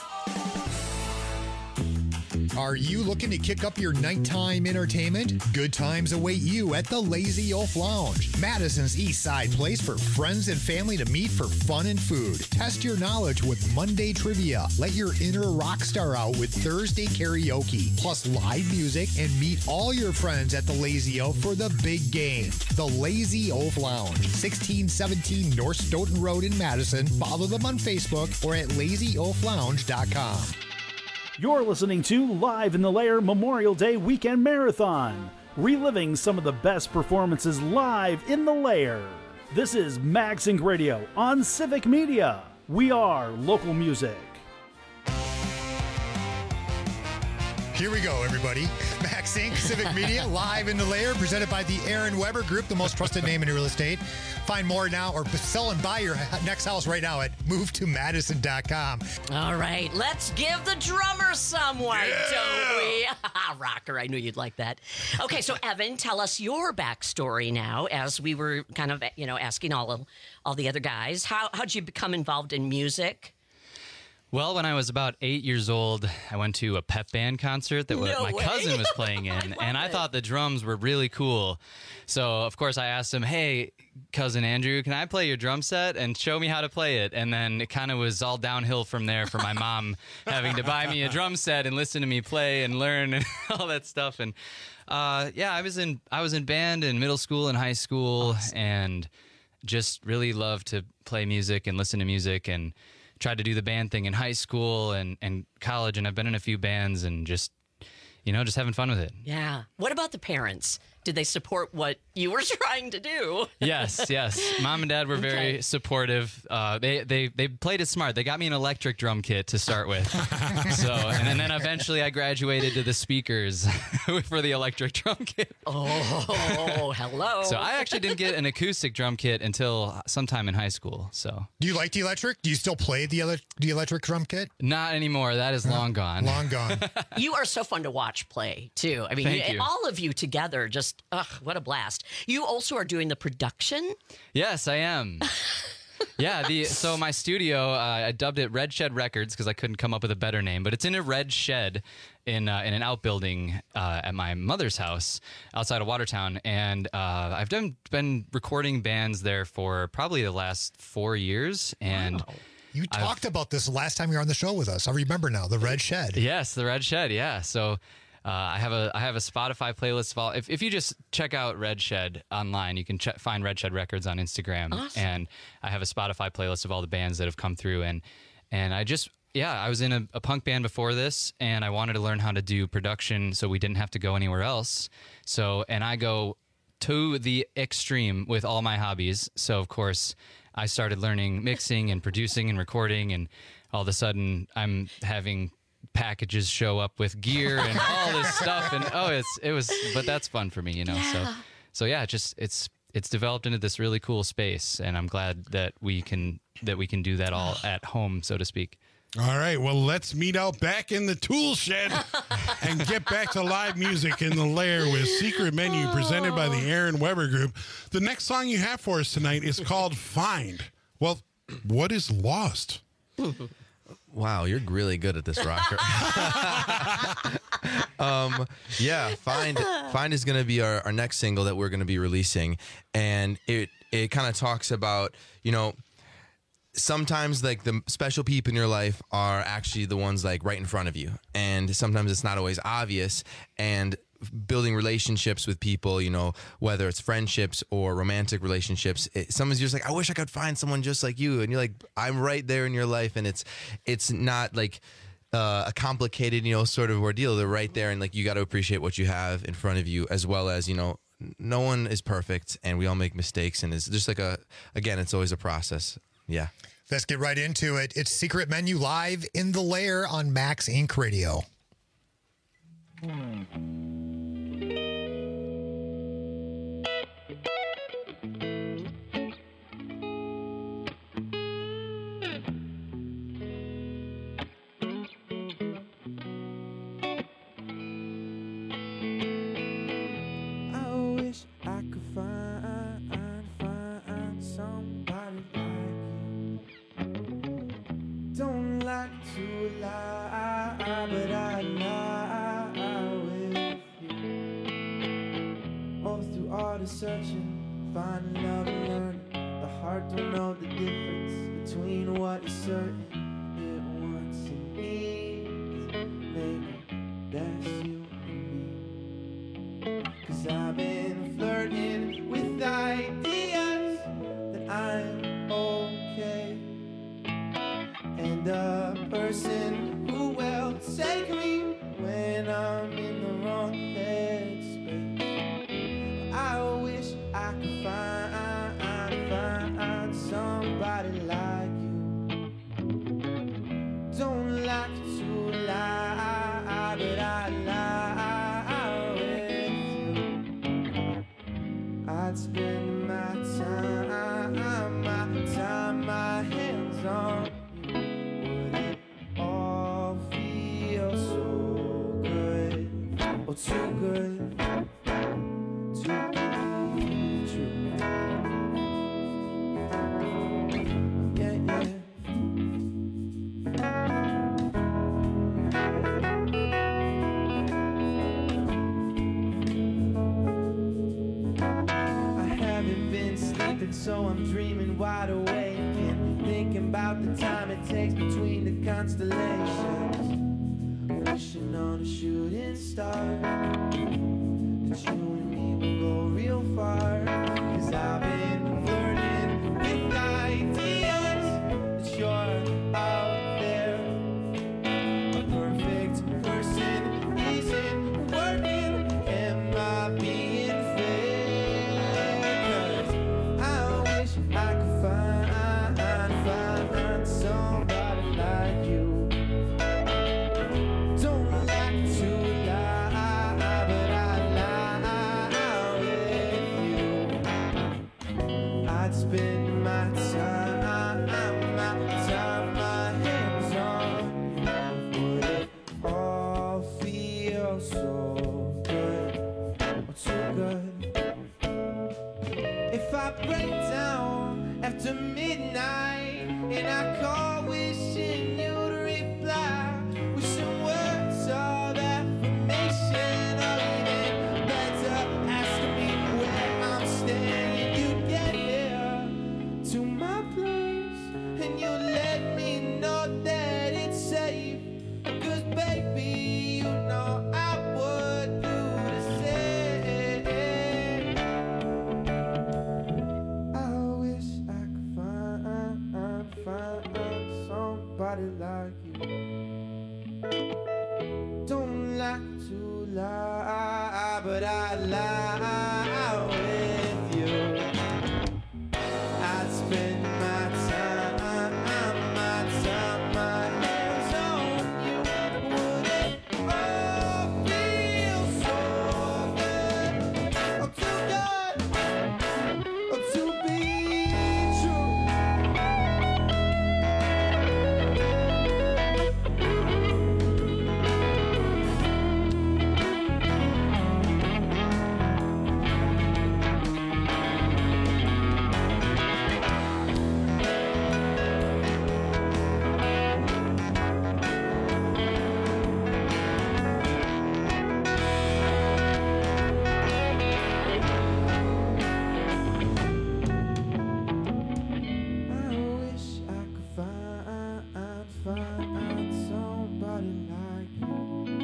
[SPEAKER 10] Are you looking to kick up your nighttime entertainment? Good times await you at the Lazy Oaf Lounge, Madison's East Side place for friends and family to meet for fun and food. Test your knowledge with Monday trivia. Let your inner rock star out with Thursday karaoke, plus live music, and meet all your friends at the Lazy Oaf for the big game. The Lazy Oaf Lounge, 1617 North Stoughton Road in Madison. Follow them on Facebook or at lazyoaflounge.com.
[SPEAKER 7] You're listening to Live in the Lair Memorial Day Weekend Marathon, reliving some of the best performances live in the Lair. This is Max Inc. Radio on Civic Media. We are local music.
[SPEAKER 10] Here we go, everybody. Max Inc. Civic Media, Live in the Lair, presented by the Aaron Weber Group, the most trusted name in real estate. Find more now or sell and buy your next house right now at MoveToMadison.com.
[SPEAKER 13] All right, let's give the drummer some white, don't we? Rocker, I knew you'd like that. Okay, so Evan, tell us your backstory now, as we were kind of, asking all the other guys. How'd you become involved in music?
[SPEAKER 14] Well, when I was about 8 years old, I went to a pep band concert that my cousin was playing in, and I thought the drums were really cool. So, of course, I asked him, hey, cousin Andrew, can I play your drum set and show me how to play it? And then it kind of was all downhill from there for my mom having to buy me a drum set and listen to me play and learn and all that stuff. And I was in band in middle school and high school, and just really loved to play music and listen to music, and tried to do the band thing in high school and college, and I've been in a few bands and just having fun with it.
[SPEAKER 13] Yeah. What about the parents? Did they support what you were trying to do?
[SPEAKER 14] Yes. Mom and Dad were very supportive. They played it smart. They got me an electric drum kit to start with. And then eventually I graduated to the speakers for the electric drum kit.
[SPEAKER 13] Oh, hello.
[SPEAKER 14] So I actually didn't get an acoustic drum kit until sometime in high school. So
[SPEAKER 10] do you like the electric? Do you still play the electric drum kit?
[SPEAKER 14] Not anymore. That is long gone.
[SPEAKER 10] Long gone.
[SPEAKER 13] You are so fun to watch play too. I mean,
[SPEAKER 14] Thank you.
[SPEAKER 13] all of you together, just what a blast. You also are doing the production?
[SPEAKER 14] Yes, I am. Yeah, so my studio, I dubbed it Red Shed Records because I couldn't come up with a better name, but it's in a red shed in an outbuilding at my mother's house outside of Watertown, and I've been recording bands there for probably the last 4 years, and
[SPEAKER 10] you talked about this last time you were on the show with us. I remember now, the Red Shed.
[SPEAKER 14] Yes, the Red Shed. Yeah, so. I have a Spotify playlist of all. If you just check out Red Shed online, you can find Red Shed Records on Instagram.
[SPEAKER 13] Awesome.
[SPEAKER 14] And I have a Spotify playlist of all the bands that have come through. And I was in a punk band before this, and I wanted to learn how to do production so we didn't have to go anywhere else. And I go to the extreme with all my hobbies. So of course I started learning mixing and producing and recording, and all of a sudden I'm having packages show up with gear and all this stuff, and but that's fun for me, you know.
[SPEAKER 13] Yeah.
[SPEAKER 14] So yeah, it's developed into this really cool space, and I'm glad that we can do that all at home, so to speak.
[SPEAKER 8] All right, well, let's meet out back in the tool shed and get back to live music in the Lair with Secret Menu presented by the Aaron Weber Group. The next song you have for us tonight is called Find. Well, what is lost?
[SPEAKER 9] Wow, you're really good at this, Rocker. Find is going to be our next single that we're going to be releasing, and it kind of talks about, you know, sometimes like the special people in your life are actually the ones like right in front of you, and sometimes it's not always obvious, and building relationships with people, you know, whether it's friendships or romantic relationships, sometimes you're just like, I wish I could find someone just like you, and you're like, I'm right there in your life, and it's not like a complicated, you know, sort of ordeal. They're right there, and like you got to appreciate what you have in front of you, as well as, you know, no one is perfect, and we all make mistakes, and it's just like it's always a process. Yeah.
[SPEAKER 10] Let's get right into it. It's Secret Menu live in the Lair on Max Inc. Radio.
[SPEAKER 15] But I lie with you. All through all the searching, finding love and learning. The heart don't know the difference between what is certain. It wants and needs. Maybe that's you and me. 'Cause I've been flirting with ideas that I'm okay. And a person who will take me when I'm in the wrong headspace. I wish I could find somebody like you. Don't like to lie, but I lie with you. I'd spend my time, my hands on. Too good to be true. Yeah. I haven't been sleeping, so I'm dreaming wide awake and thinking about the time it takes between the constellations. Wishing on a shooting star, that you and me will go real far. 'Cause I've been flirting with ideas that you're out there. A perfect person isn't working. Am I being fair? I break down after midnight, and I call wishing you'd reply, wishing words of affirmation, or even better, asking me where I'm staying. You'd get here to my place, and you let me know that it's safe, because baby, you know I would do the same. I wish I could find somebody like you. Don't like to lie, but I lie with you. I'd spend my time, my hands on you. Would it all feel so good? Oh, too good, oh, to be true. I wish I could find somebody like you.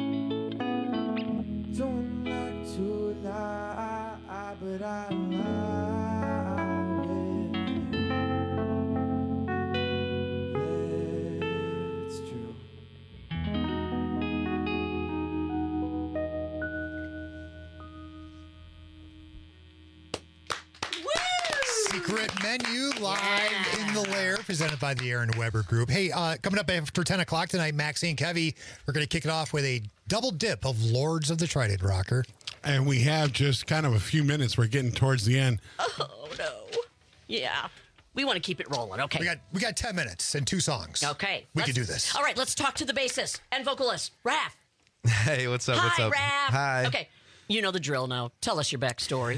[SPEAKER 15] Don't like to lie, but I lie with you. That's true.
[SPEAKER 10] Secret Menu live in the lair, presented by the Aaron Weber Group. Hey, coming up after 10 o'clock tonight, Maxie and Kevy, we're going to kick it off with a double dip of Lords of the Trident Rocker.
[SPEAKER 8] And we have just kind of a few minutes. We're getting towards the end.
[SPEAKER 13] Oh, no. Yeah. We want to keep it rolling. Okay.
[SPEAKER 10] We got 10 minutes and 2 songs.
[SPEAKER 13] Okay.
[SPEAKER 10] We can do this.
[SPEAKER 13] All right, let's talk to the bassist and vocalist, Raph.
[SPEAKER 9] Hey, what's up? What's
[SPEAKER 13] Hi,
[SPEAKER 9] up?
[SPEAKER 13] Raph.
[SPEAKER 9] Hi.
[SPEAKER 13] Okay. You know the drill now. Tell us your backstory.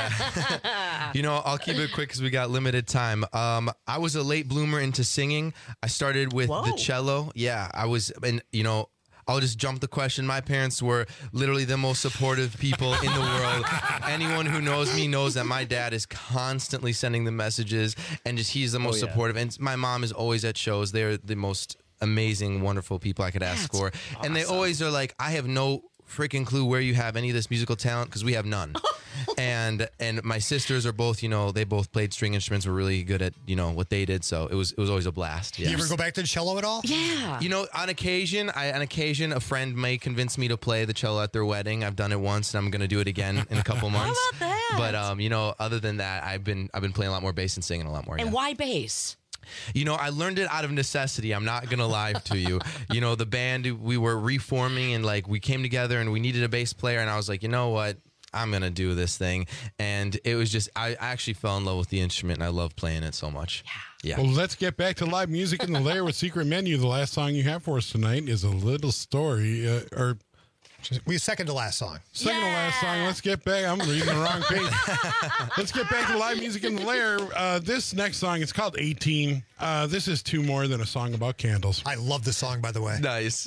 [SPEAKER 9] Yeah. You know, I'll keep it quick because we got limited time. I was a late bloomer into singing. I started with the cello. Yeah, I was, and you know, I'll just jump the question. My parents were literally the most supportive people in the world. Anyone who knows me knows that my dad is constantly sending the messages, and just he's the most supportive. And my mom is always at shows. They're the most amazing, wonderful people I could ask for.
[SPEAKER 13] Awesome.
[SPEAKER 9] And they always are like, I have no freaking clue where you have any of this musical talent, because we have none. and my sisters are both, you know, they both played string instruments, were really good at, you know, what they did, so it was always a blast.
[SPEAKER 10] You ever go back to the cello at all?
[SPEAKER 13] Yeah.
[SPEAKER 9] You know, on occasion a friend may convince me to play the cello at their wedding. I've done it once, and I'm going to do it again in a couple months.
[SPEAKER 13] How about that?
[SPEAKER 9] But you know, other than that, I've been playing a lot more bass and singing a lot more.
[SPEAKER 13] And why bass?
[SPEAKER 9] You know, I learned it out of necessity. I'm not gonna lie to you. You know, the band, we were reforming, and like we came together and we needed a bass player, and I was like, you know what? I'm gonna do this thing. And it was just, I actually fell in love with the instrument, and I love playing it so much. Yeah.
[SPEAKER 8] Well, let's get back to live music in the lair with Secret Menu. The last song you have for us tonight is A Little Story, or
[SPEAKER 10] we second to last song.
[SPEAKER 8] Second to last song. Let's get back. I'm reading the wrong page. Let's get back to live music in the lair. This next song is called 18. This is 2 More Than a Song About Candles.
[SPEAKER 10] I love this song, by the way.
[SPEAKER 9] Nice.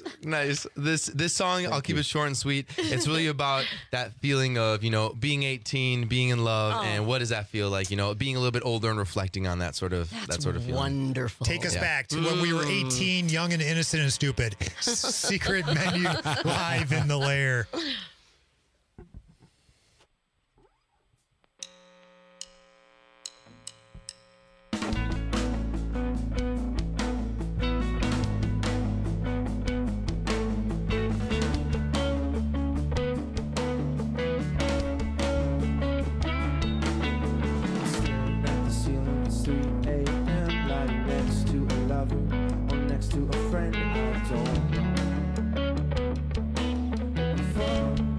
[SPEAKER 9] This song, I'll keep it short and sweet. It's really about that feeling of, you know, being 18, being in love, and what does that feel like? You know, being a little bit older and reflecting on that sort of feeling.
[SPEAKER 13] Wonderful.
[SPEAKER 10] Take us back to when we were 18, young and innocent and stupid. Secret Menu live in the lair.
[SPEAKER 15] To a friend I don't know.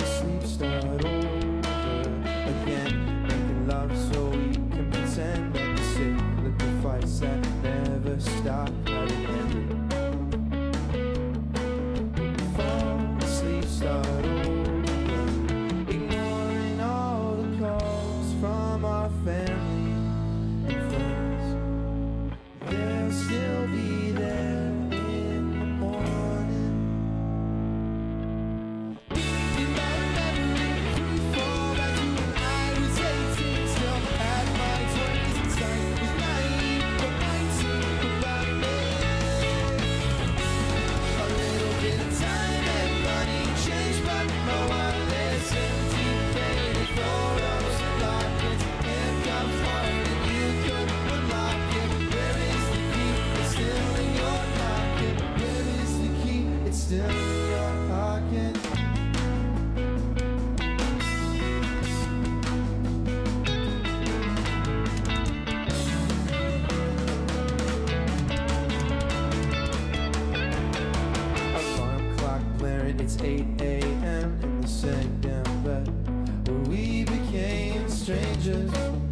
[SPEAKER 15] the second bed where we became strangers.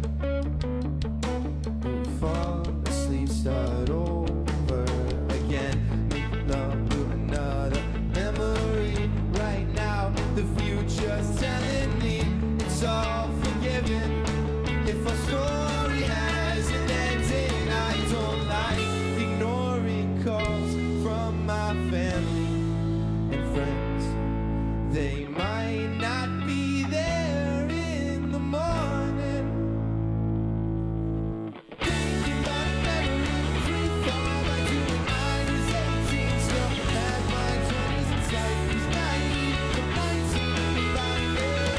[SPEAKER 15] We fall asleep, start over again. Make love to another memory. Right now, the future's telling me it's all forgiven. If our story has an ending, I don't like ignoring calls from my family and friends. They might not be there in the morning. Thinking about a memory, free fall back to when I was 18. Still had my 20s inside, was naive, but 19 about it.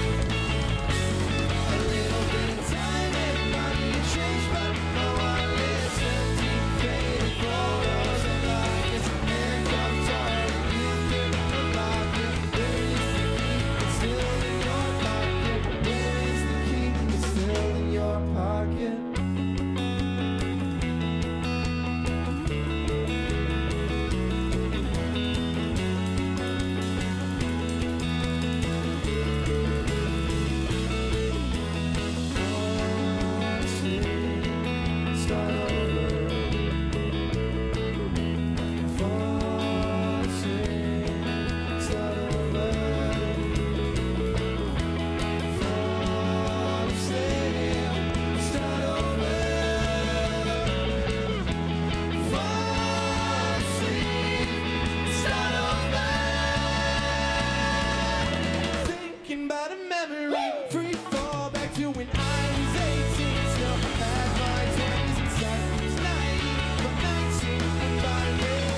[SPEAKER 15] A little bit of time and money to change, but no one listened. Deep faded photos and lights, handcuffed heart, and you could unlock it. Where is the key? It's still in your pocket. Where is the key? It's still in your pocket. Start over. Fall asleep. Start over. Fall asleep. Start over. Fall asleep. Start over. Thinking about a memory. Free fall back to when I was 18. Still had my 20s inside. Was naive, but 19 about it.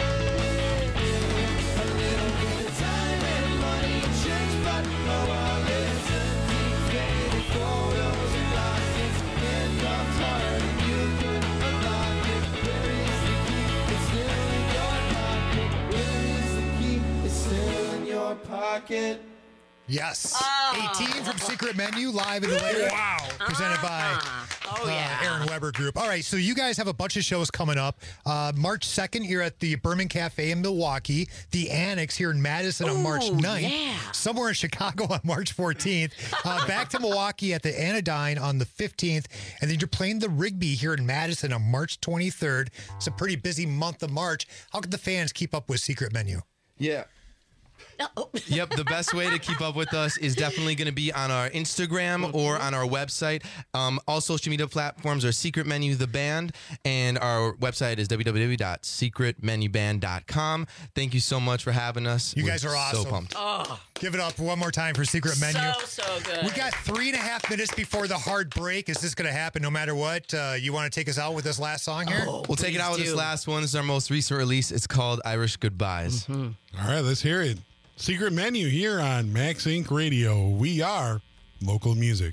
[SPEAKER 15] A little bit of time and money to change, but no one listened. Deep faded photos and lockets, handcuffed heart, and you could unlock it. Where is the key? It's still in your pocket. Where is the key? It's still in your pocket.
[SPEAKER 10] Yes. 18 from Secret Menu, live in the layer.
[SPEAKER 15] Wow.
[SPEAKER 10] Presented by Aaron Weber Group. All right, so you guys have a bunch of shows coming up. March 2nd, you're at the Berman Cafe in Milwaukee. The Annex here in Madison on March 9th. Somewhere in Chicago on March 14th. Back to Milwaukee at the Anodyne on the 15th. And then you're playing the Rigby here in Madison on March 23rd. It's a pretty busy month of March. How can the fans keep up with Secret Menu?
[SPEAKER 9] Yeah. Yep, the best way to keep up with us is definitely going to be on our Instagram or on our website. All social media platforms are Secret Menu the Band, and our website is www.secretmenuband.com. Thank you so much for having us.
[SPEAKER 10] You guys are awesome.
[SPEAKER 9] So pumped.
[SPEAKER 10] Give it up one more time for Secret Menu.
[SPEAKER 13] So good.
[SPEAKER 10] We got 3.5 minutes before the hard break. Is this going to happen no matter what? You want to take us out with this last song here?
[SPEAKER 9] We'll take it out with this last one. This is our most recent release. It's called Irish Goodbyes.
[SPEAKER 8] All right, let's hear it. Secret Menu here on Max Inc. Radio. We are local music.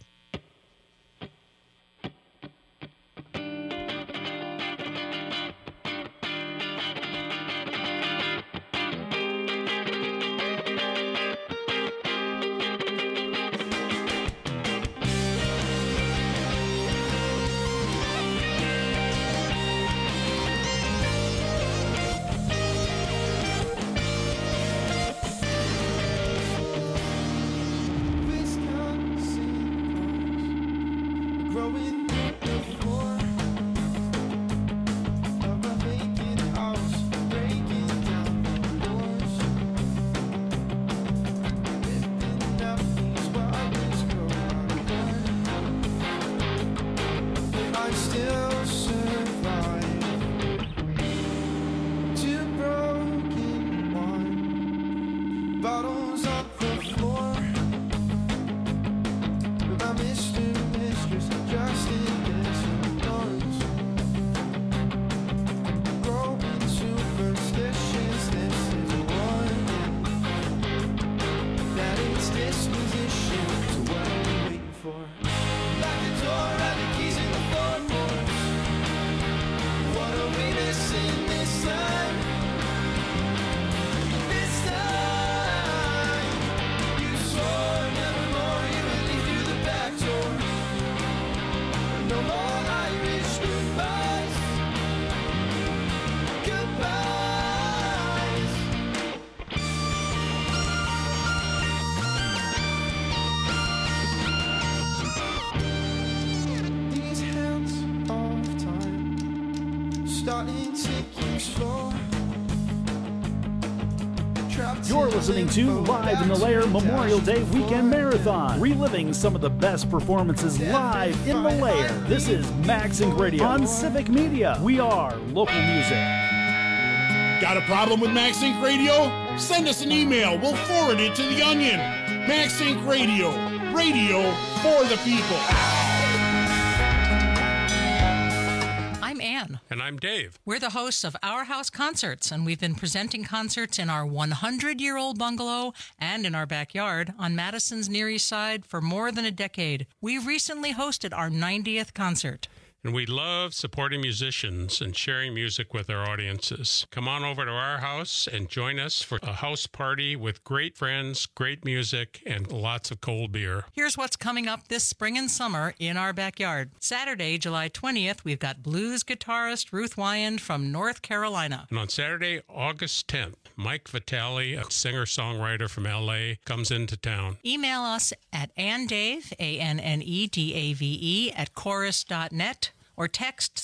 [SPEAKER 7] You're listening to Live in the Lair Memorial Day Weekend Marathon, reliving some of the best performances live in the Lair. This is Max Inc. Radio on Civic Media. We are local music.
[SPEAKER 8] Got a problem with Max Inc. Radio? Send us an email. We'll forward it to The Onion. Max Inc. Radio. Radio for the people.
[SPEAKER 20] I'm Ann.
[SPEAKER 21] And I'm Dave.
[SPEAKER 20] We're the hosts of Our House Concerts, and we've been presenting concerts in our 100-year-old bungalow and in our backyard on Madison's Near East Side for more than a decade. We recently hosted our 90th concert.
[SPEAKER 21] And we love supporting musicians and sharing music with our audiences. Come on over to our house and join us for a house party with great friends, great music, and lots of cold beer.
[SPEAKER 20] Here's what's coming up this spring and summer in our backyard. Saturday, July 20th, we've got blues guitarist Ruth Wyand from North Carolina.
[SPEAKER 21] And on Saturday, August 10th, Mike Vitale, a singer-songwriter from L.A., comes into town.
[SPEAKER 20] Email us at annedave, ANNEDAVE, at chorus.net. or text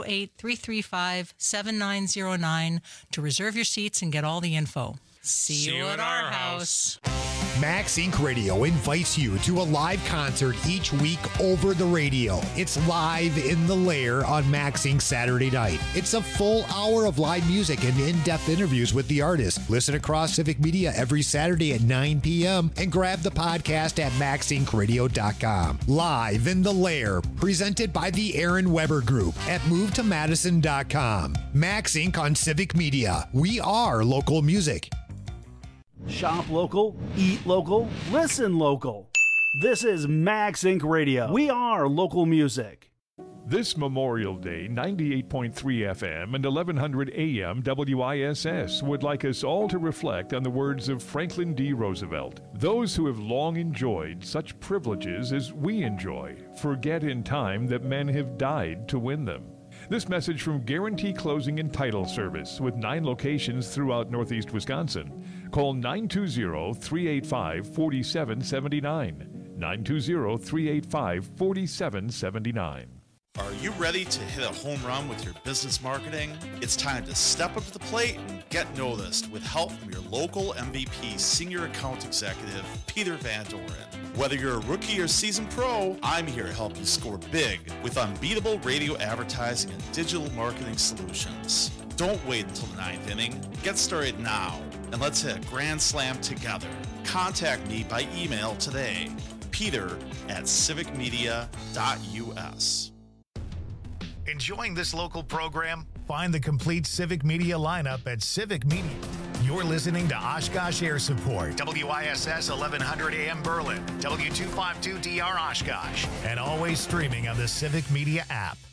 [SPEAKER 20] 608-335-7909 to reserve your seats and get all the info. See you at our house.
[SPEAKER 10] Max Inc. Radio invites you to a live concert each week over the radio. It's Live in the Lair on Max Inc. Saturday night. It's a full hour of live music and in-depth interviews with the artist. Listen across Civic Media every Saturday at 9 p.m. and grab the podcast at maxincradio.com. Live in the Lair, presented by the Aaron Weber Group at movetomadison.com. Max Inc. on Civic Media. We are local music.
[SPEAKER 7] Shop local, eat local, listen local. This is Max Inc. Radio. We are local music.
[SPEAKER 22] This Memorial Day, 98.3 FM and 1100 AM WISS would like us all to reflect on the words of Franklin D. Roosevelt. Those who have long enjoyed such privileges as we enjoy forget in time that men have died to win them. This message from Guarantee Closing and Title Service with 9 locations throughout Northeast Wisconsin. Call 920-385-4779. 920-385-4779.
[SPEAKER 6] Are you ready to hit a home run with your business marketing? It's time to step up to the plate and get noticed with help from your local MVP Senior Account Executive, Peter Van Doren. Whether you're a rookie or seasoned pro, I'm here to help you score big with unbeatable radio advertising and digital marketing solutions. Don't wait until the 9th inning. Get started now, and let's hit a grand slam together. Contact me by email today, peter@civicmedia.us.
[SPEAKER 1] Enjoying this local program? Find the complete Civic Media lineup at Civic Media. You're listening to Oshkosh Air Support, WISS 1100 AM Berlin, W252DR Oshkosh, and always streaming on the Civic Media app.